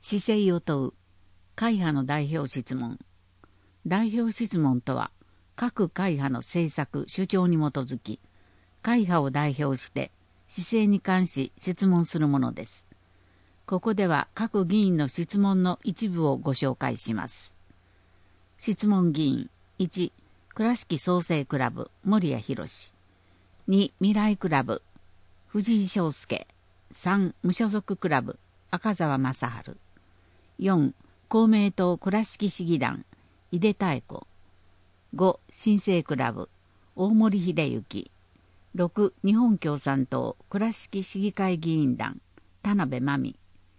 姿勢を問う会派の代表質問。代表質問とは、各会派の政策・主張に基づき、会派を代表して姿勢に関し質問するものです。ここでは各議員の質問の一部をご紹介します。質問議員1、倉敷創生クラブ森谷博2、未来クラブ藤井翔介3、無所属クラブ赤澤正治4、公明党倉敷市議団井出妙子5、新生クラブ大森秀之6、日本共産党倉敷市議会議員団田辺真美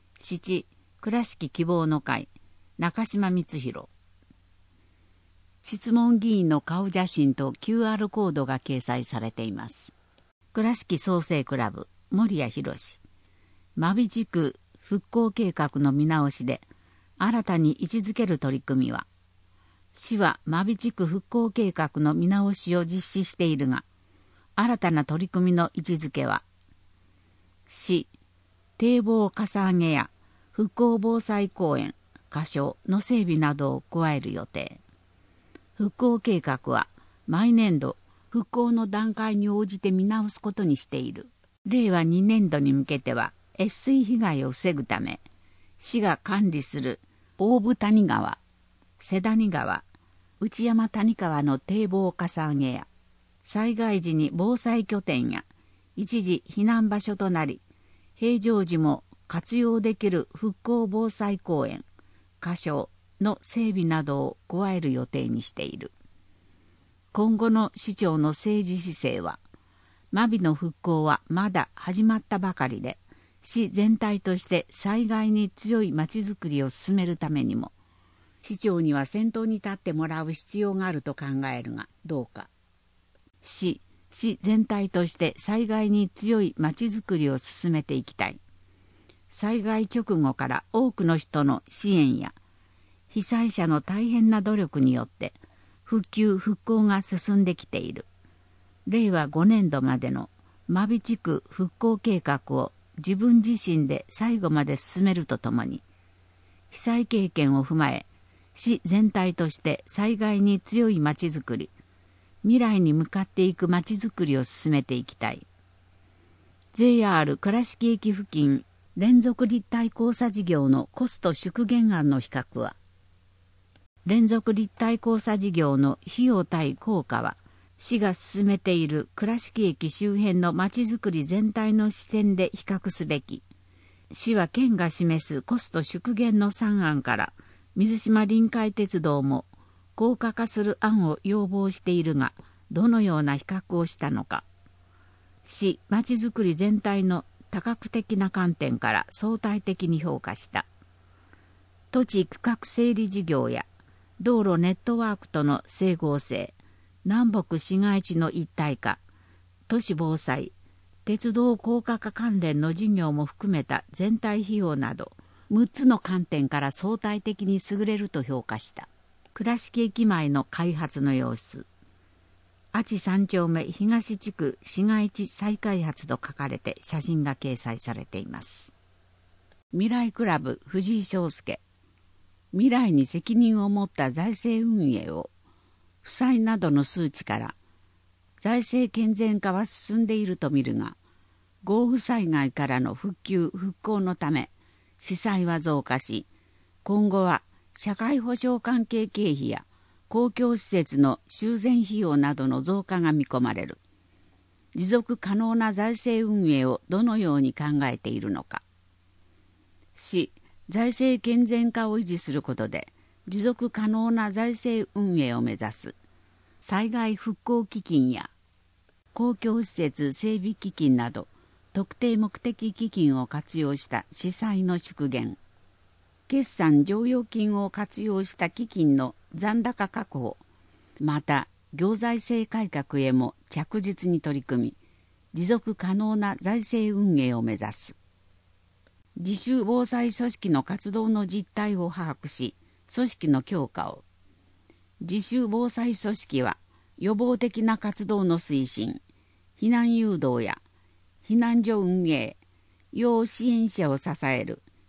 7、倉敷希望の会中島光弘。質問議員の顔写真と QR コードが掲載されています。倉敷創生クラブ森谷博真備地区復興計画の見直しで新たに位置づける取り組みは、市は真備地区復興計画の見直しを実施しているが、新たな取り組みの位置づけは、市、堤防かさ上げや復興防災公園、箇所の整備などを加える予定。復興計画は毎年度復興の段階に応じて見直すことにしている。令和2年度に向けては、越水被害を防ぐため、市が管理する大部谷川、瀬谷川、内山谷川の堤防かさ上げや、災害時に防災拠点や一時避難場所となり、平常時も活用できる復興防災公園、箇所の整備などを加える予定にしている。今後の市長の政治姿勢は、真備の復興はまだ始まったばかりで、市全体として災害に強いまちづくりを進めるためにも、市長には先頭に立ってもらう必要があると考えるが、どうか。市全体として災害に強いまちづくりを進めていきたい。災害直後から多くの人の支援や、被災者の大変な努力によって、復旧・復興が進んできている。令和5年度までの真備地区復興計画を自分自身で最後まで進めるとともに、被災経験を踏まえ、市全体として災害に強いまちづくり、未来に向かっていくまちづくりを進めていきたい。JR 倉敷駅付近連続立体交差事業のコスト縮減案の比較は、連続立体交差事業の費用対効果は、市が進めている倉敷駅周辺のまちづくり全体の視点で比較すべき。市は県が示すコスト縮減の3案から、水島臨海鉄道も高架化する案を要望しているが、どのような比較をしたのか。市まちづくり全体の多角的な観点から相対的に評価した。土地区画整理事業や道路ネットワークとの整合性、南北市街地の一体化、都市防災、鉄道高架化関連の事業も含めた全体費用など、6つの観点から相対的に優れると評価した。倉敷駅前の開発の様子。阿智3丁目東地区市街地再開発と書かれて写真が掲載されています。未来クラブ藤井翔介。未来に責任を持った財政運営を、負債などの数値から財政健全化は進んでいると見るが、豪雨災害からの復旧・復興のため死災は増加し、今後は社会保障関係経費や公共施設の修繕費用などの増加が見込まれる。持続可能な財政運営をどのように考えているのか。市、財政健全化を維持することで、持続可能な財政運営を目指す災害復興基金や公共施設整備基金など特定目的基金を活用した市債の縮減、決算剰余金を活用した基金の残高確保、また行財政改革へも着実に取り組み、持続可能な財政運営を目指す。自主防災組織の活動の実態を把握し、組織の強化を。自主防災組織は予防的な活動の推進、避難誘導や避難所運営、要支援者を支える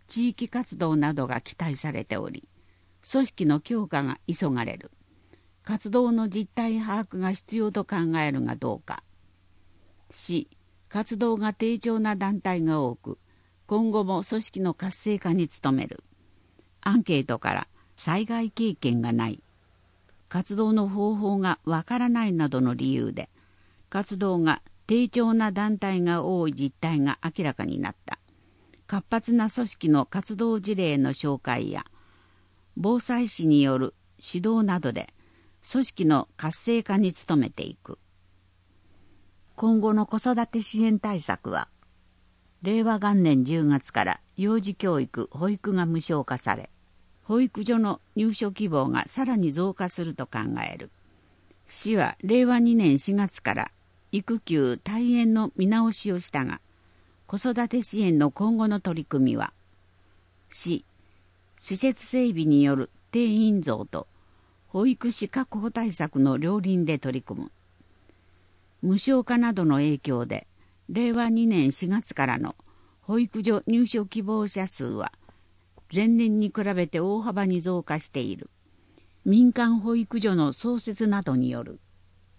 地域活動などが期待されており、組織の強化が急がれる。活動の実態把握が必要と考えるがどうか。4、活動が低調な団体が多く、今後も組織の活性化に努める。アンケートから災害経験がない、活動の方法がわからないなどの理由で、活動が低調な団体が多い実態が明らかになった。活発な組織の活動事例の紹介や、防災士による指導などで、組織の活性化に努めていく。今後の子育て支援対策は、令和元年10月から幼児教育・保育が無償化され、保育所の入所希望がさらに増加すると考える。市は令和2年4月から育休退園の見直しをしたが、子育て支援の今後の取り組みは、市、施設整備による定員増と保育士確保対策の両輪で取り組む。無償化などの影響で、令和2年4月からの保育所入所希望者数は、前年に比べて大幅に増加している。民間保育所の創設などによる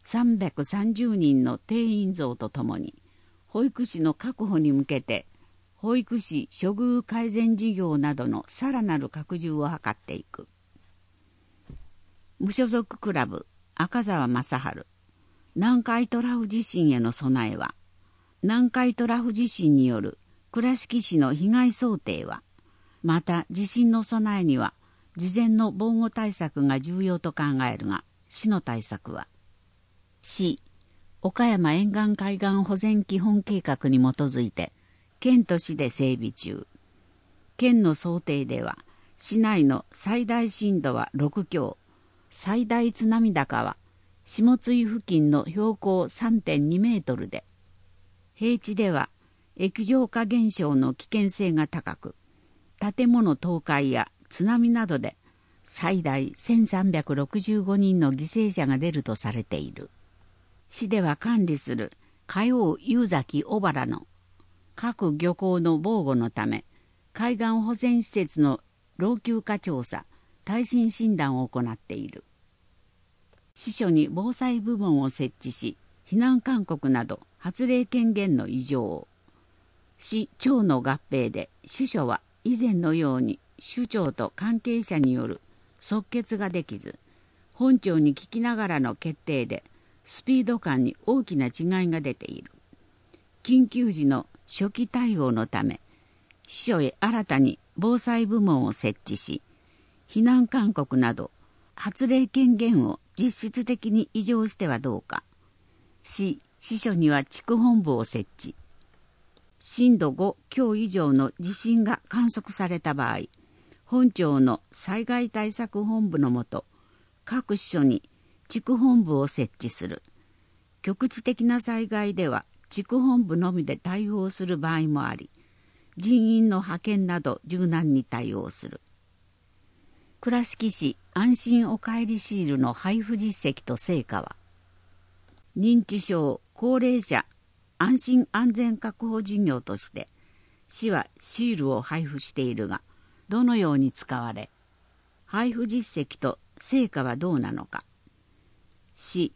330人の定員増とともに、保育士の確保に向けて、保育士処遇改善事業などのさらなる拡充を図っていく。無所属クラブ赤澤正治、南海トラフ地震への備えは、南海トラフ地震による倉敷市の被害想定は、また地震の備えには事前の防護対策が重要と考えるが、市の対策は、市、岡山沿岸海岸保全基本計画に基づいて、県と市で整備中。県の想定では、市内の最大震度は6強、最大津波高は下津井付近の標高 3.2 メートルで、平地では液状化現象の危険性が高く、建物倒壊や津波などで最大1365人の犠牲者が出るとされている。市では管理する海王夕崎小原の各漁港の防護のため、海岸保全施設の老朽化調査、耐震診断を行っている。市所に防災部門を設置し、避難勧告など発令権限の委譲。市町の合併で主所は以前のように首長と関係者による即決ができず、本庁に聞きながらの決定でスピード感に大きな違いが出ている。緊急時の初期対応のため、市所へ新たに防災部門を設置し、避難勧告など発令権限を実質的に委譲してはどうか。市所には地区本部を設置。震度5強以上の地震が観測された場合、本庁の災害対策本部のもと、各支所に地区本部を設置する。局地的な災害では地区本部のみで対応する場合もあり、人員の派遣など柔軟に対応する。倉敷市安心おかえりシールの配布実績と成果は、認知症高齢者安心安全確保事業として市はシールを配布しているが、どのように使われ、配布実績と成果はどうなのか。市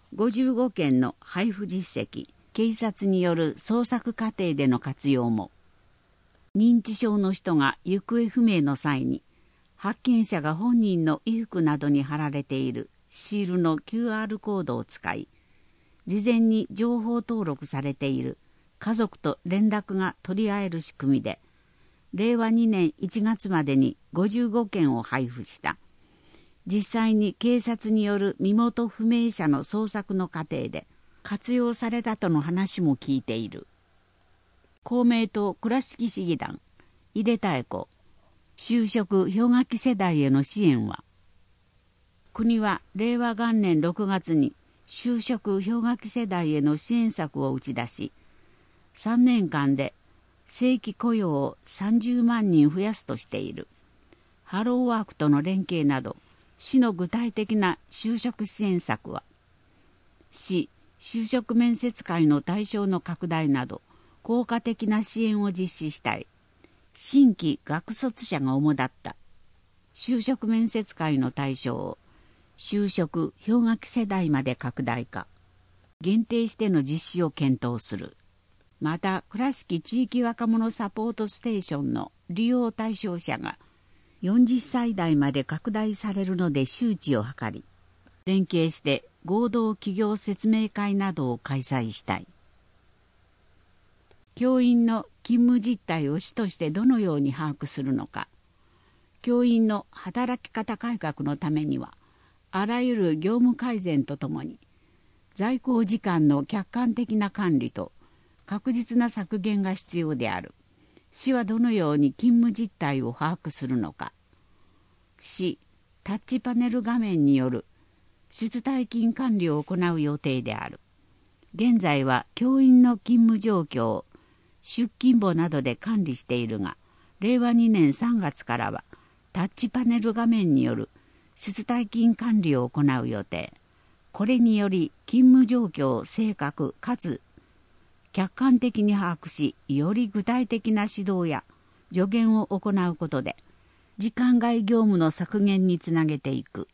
55件の配布実績、警察による捜索過程での活用も、認知症の人が行方不明の際に、発見者が本人の衣服などに貼られているシールの QR コードを使い、事前に情報登録されている家族と連絡が取り合える仕組みで、令和2年1月までに55件を配布した。実際に警察による身元不明者の捜索の過程で活用されたとの話も聞いている。公明党倉敷市議団井出妙子、就職氷河期世代への支援は、国は令和元年6月に就職氷河期世代への支援策を打ち出し、3年間で正規雇用を30万人増やすとしている。ハローワークとの連携など、市の具体的な就職支援策は、市就職面接会の対象の拡大など、効果的な支援を実施したい。 新規学卒者が主だった就職面接会の対象を就職氷河期世代まで拡大化、限定しての実施を検討する。また、倉敷地域若者サポートステーションの利用対象者が40歳代まで拡大されるので周知を図り、連携して合同企業説明会などを開催したい。教員の勤務実態を主としてどのように把握するのか。教員の働き方改革のためには、あらゆる業務改善とともに、在校時間の客観的な管理と確実な削減が必要である。市はどのように勤務実態を把握するのか。市、タッチパネル画面による出退勤管理を行う予定である。現在は教員の勤務状況を出勤簿などで管理しているが、令和2年3月からはタッチパネル画面による出退勤管理を行う予定。これにより勤務状況を正確かつ客観的に把握し、より具体的な指導や助言を行うことで、時間外業務の削減につなげていく。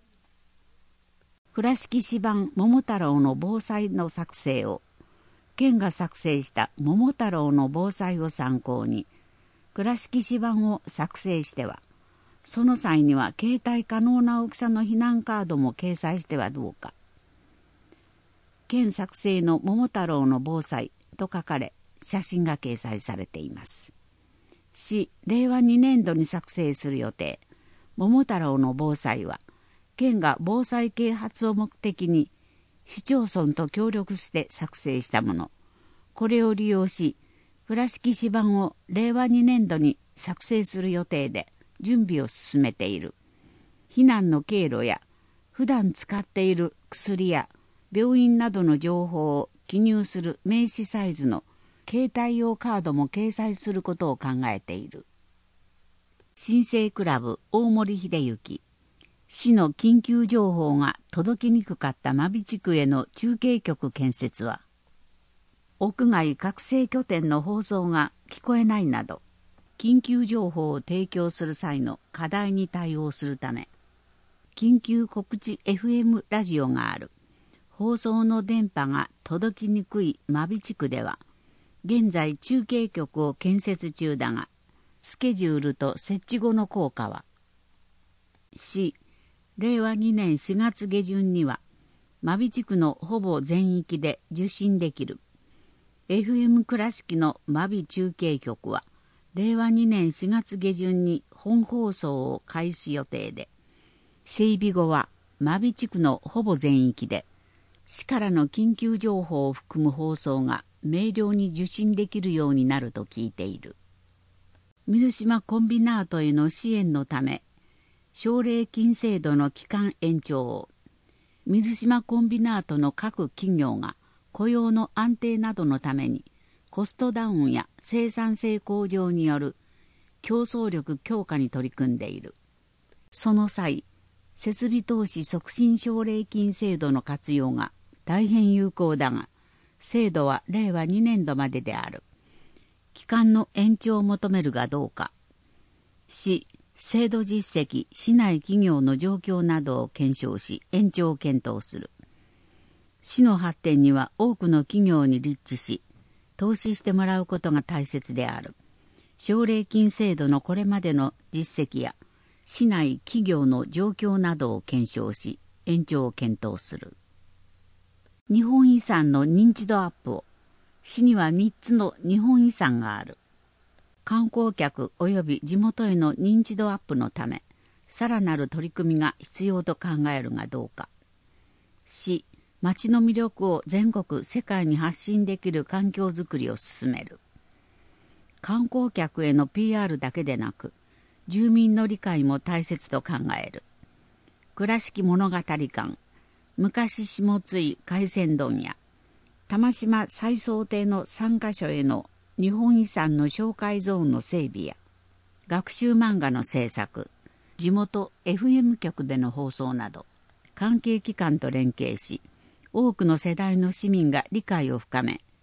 倉敷市版桃太郎の防災の作成を、県が作成した桃太郎の防災を参考に、倉敷市版を作成しては、その際には携帯可能な大きさの避難カードも掲載してはどうか。県作成の桃太郎の防災と書かれ、写真が掲載されています。市令和2年度に作成する予定、桃太郎の防災は、県が防災啓発を目的に市町村と協力して作成したもの。これを利用し、倉敷市版を令和2年度に作成する予定で準備を進めている。避難の経路や普段使っている薬や病院などの情報を記入する名刺サイズの携帯用カードも掲載することを考えている。新生クラブ大森秀幸、市の緊急情報が届きにくかった真備地区への中継局建設は、屋外拡声拠点の放送が聞こえないなど、緊急情報を提供する際の課題に対応するため、緊急告知 FM ラジオがある。放送の電波が届きにくい真備地区では、現在中継局を建設中だが、スケジュールと設置後の効果は、市、令和2年4月下旬には、真備地区のほぼ全域で受信できる。FM 倉敷の真備中継局は、令和2年4月下旬に本放送を開始予定で、整備後は真備地区のほぼ全域で、市からの緊急情報を含む放送が明瞭に受信できるようになると聞いている。水島コンビナートへの支援のため、奨励金制度の期間延長を、水島コンビナートの各企業が雇用の安定などのために、コストダウンや生産性向上による競争力強化に取り組んでいる。その際、設備投資促進奨励金制度の活用が大変有効だが、制度は令和2年度までである。期間の延長を求めるがどうか。市、制度実績、市内企業の状況などを検証し、延長を検討する。市の発展には多くの企業に立地し、投資してもらうことが大切である。奨励金制度のこれまでの実績や、市内企業の状況などを検証し、延長を検討する。日本遺産の認知度アップを、市には3つの日本遺産がある。観光客及び地元への認知度アップのため、さらなる取り組みが必要と考えるがどうか。市、町の魅力を全国世界に発信できる環境づくりを進める。観光客への PR だけでなく、住民の理解も大切と考える。倉敷物語館、昔下津井海鮮問屋、玉島再総邸の3カ所への日本遺産の紹介ゾーンの整備や、学習漫画の制作、地元 FM 局での放送など、関係機関と連携し、多くの世代の市民が理解を深め、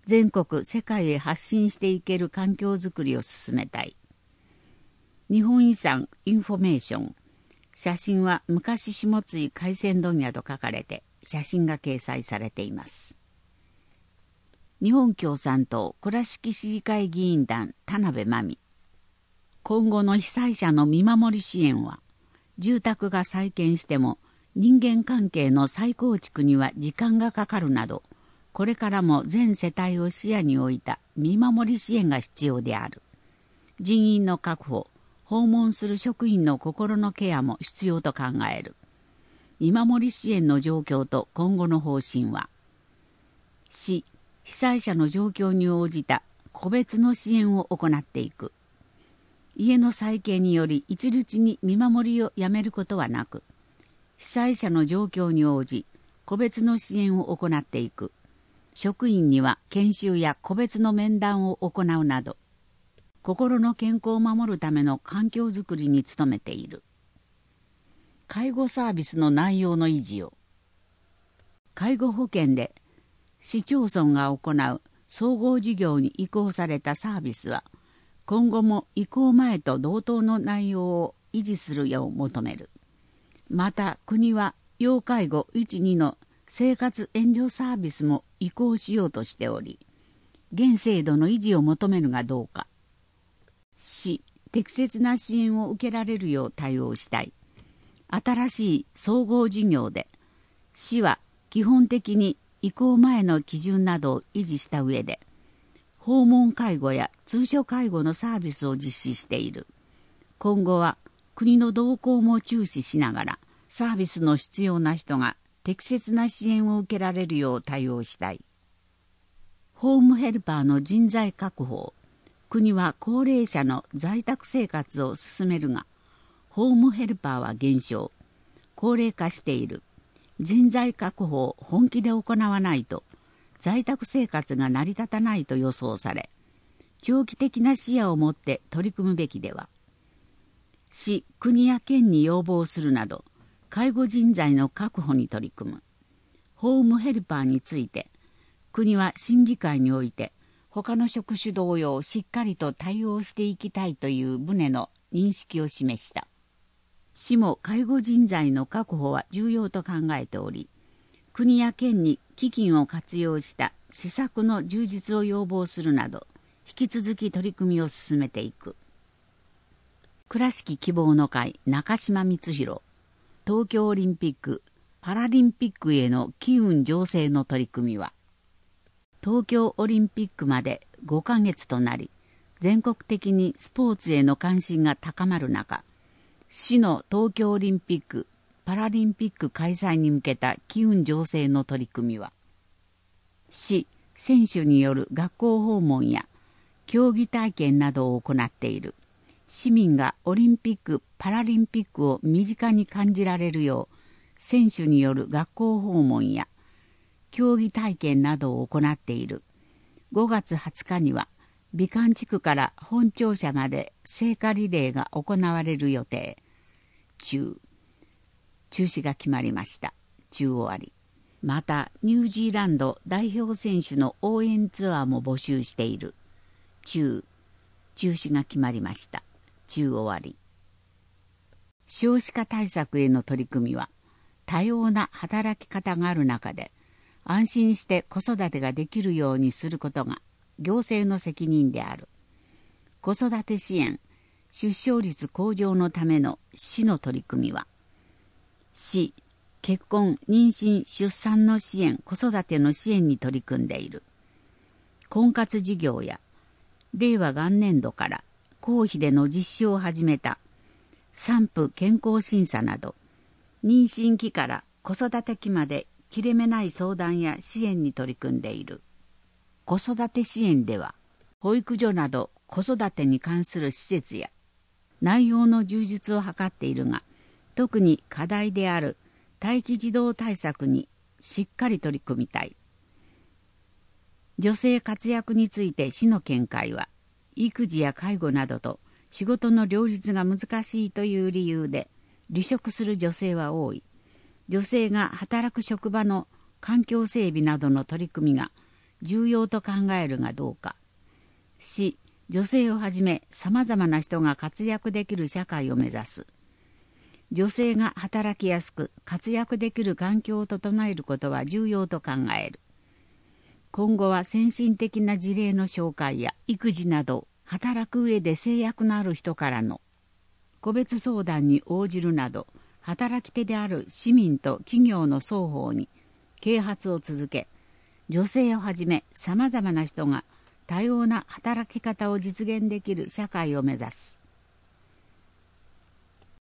全国世界へ発信していける環境づくりを進めたい。日本遺産インフォメーション。写真は昔下津海鮮問屋と書かれて写真が掲載されています。日本共産党倉敷市議会議員団田辺真美。今後の被災者の見守り支援は、住宅が再建しても人間関係の再構築には時間がかかるなど、これからも全世帯を視野に置いた見守り支援が必要である。人員の確保、訪問する職員の心のケアも必要と考える。見守り支援の状況と今後の方針は、市、被災者の状況に応じた個別の支援を行っていく。家の再建により一律に見守りをやめることはなく、被災者の状況に応じ個別の支援を行っていく。職員には研修や個別の面談を行うなど、心の健康を守るための環境づくりに努めている。介護サービスの内容の維持を。介護保険で市町村が行う総合事業に移行されたサービスは、今後も移行前と同等の内容を維持するよう求める。また国は要介護 1,2 の生活援助サービスも移行しようとしており、現制度の維持を求めるがどうか。市、適切な支援を受けられるよう対応したい。新しい総合事業で、市は基本的に移行前の基準などを維持した上で、訪問介護や通所介護のサービスを実施している。今後は国の動向も注視しながら、サービスの必要な人が適切な支援を受けられるよう対応したい。ホームヘルパーの人材確保。国は高齢者の在宅生活を進めるが、ホームヘルパーは減少。高齢化している。人材確保を本気で行わないと、在宅生活が成り立たないと予想され、長期的な視野を持って取り組むべきでは。市、国や県に要望するなど、介護人材の確保に取り組む。ホームヘルパーについて、国は審議会において、他の職種同様しっかりと対応していきたいという旨の認識を示した。市も介護人材の確保は重要と考えており、国や県に基金を活用した施策の充実を要望するなど、引き続き取り組みを進めていく。倉敷希望の会中島光弘。東京オリンピック・パラリンピックへの機運醸成の取り組みは、東京オリンピックまで5ヶ月となり、全国的にスポーツへの関心が高まる中、市の東京オリンピック・パラリンピック開催に向けた機運醸成の取り組みは、市、選手による学校訪問や競技体験などを行っている。市民がオリンピック・パラリンピックを身近に感じられるよう、選手による学校訪問や競技体験などを行っている。5月20日には、美観地区から本庁舎まで聖火リレーが行われる予定。中止が決まりました。中終わり。また、ニュージーランド代表選手の応援ツアーも募集している。中止が決まりました。中終わり。少子化対策への取り組みは、多様な働き方がある中で、安心して子育てができるようにすることが行政の責任である。子育て支援、出生率向上のための市の取り組みは、市、結婚、妊娠、出産の支援、子育ての支援に取り組んでいる。婚活事業や、令和元年度から公費での実施を始めた産婦健康審査など、妊娠期から子育て期まで切れ目ない相談や支援に取り組んでいる。子育て支援では、保育所など子育てに関する施設や内容の充実を図っているが、特に課題である待機児童対策にしっかり取り組みたい。女性活躍について市の見解は、育児や介護などと仕事の両立が難しいという理由で離職する女性は多い。女性が働く職場の環境整備などの取り組みが重要と考えるがどうか。4、女性をはじめさまざまな人が活躍できる社会を目指す。女性が働きやすく活躍できる環境を整えることは重要と考える。今後は先進的な事例の紹介や育児など働く上で制約のある人からの個別相談に応じるなど、働き手である市民と企業の双方に啓発を続け、女性をはじめさまざまな人が多様な働き方を実現できる社会を目指す。